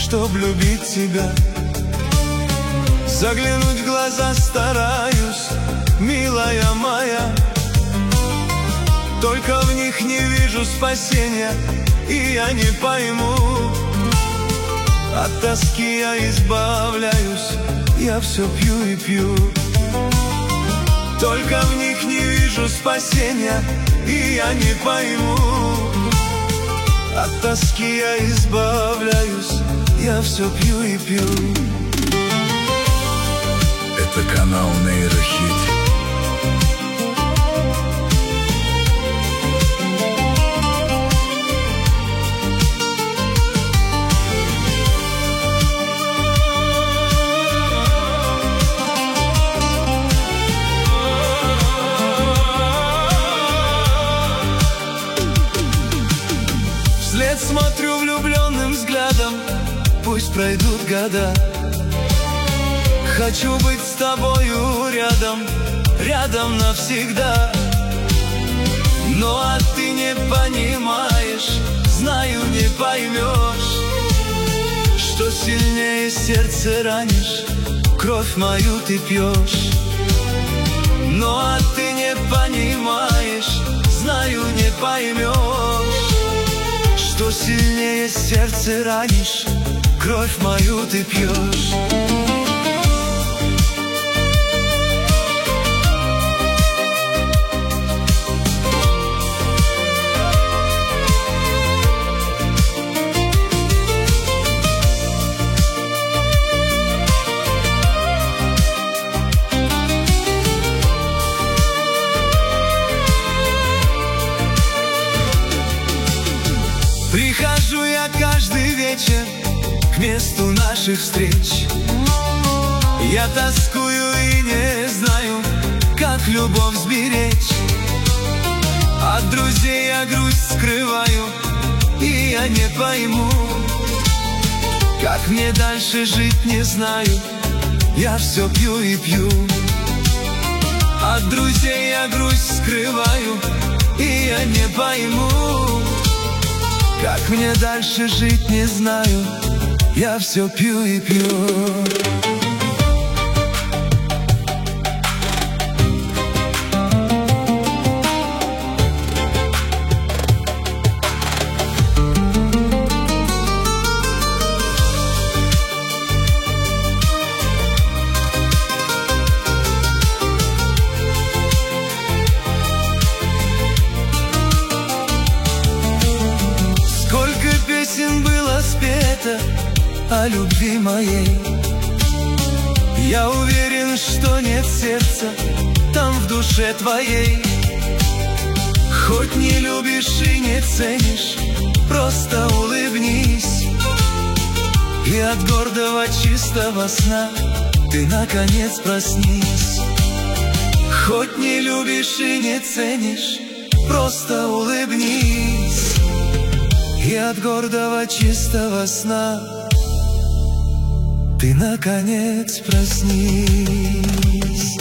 чтоб любить тебя. Заглянуть в глаза стараюсь, милая моя, только в них не вижу спасения, и я не пойму. От тоски я избавляюсь, я все пью и пью. Только в них не вижу спасения, и я не пойму. От тоски я избавляюсь, я все пью и пью. Это канал Нейрохит. Вслед смотрю влюбленным взглядом, пусть пройдут года. Хочу быть с тобою рядом, рядом навсегда. Ну а ты не понимаешь, знаю, не поймешь, что сильнее сердце ранишь, кровь мою ты пьешь. Ну а ты не понимаешь, знаю, не поймешь, что сильнее сердце ранишь, кровь мою ты пьешь. Прихожу я каждый вечер к месту наших встреч. Я тоскую и не знаю, как любовь сберечь. От друзей я грусть скрываю, и я не пойму, как мне дальше жить, не знаю, я все пью и пью. От друзей я грусть скрываю, и я не пойму, как мне дальше жить, не знаю, я все пью и пью. Песен было спето о любви моей. Я уверен, что нет сердца там в душе твоей. Хоть не любишь и не ценишь, просто улыбнись, и от гордого чистого сна ты наконец проснись. Хоть не любишь и не ценишь, просто улыбнись, и от гордого чистого сна ты наконец проснись.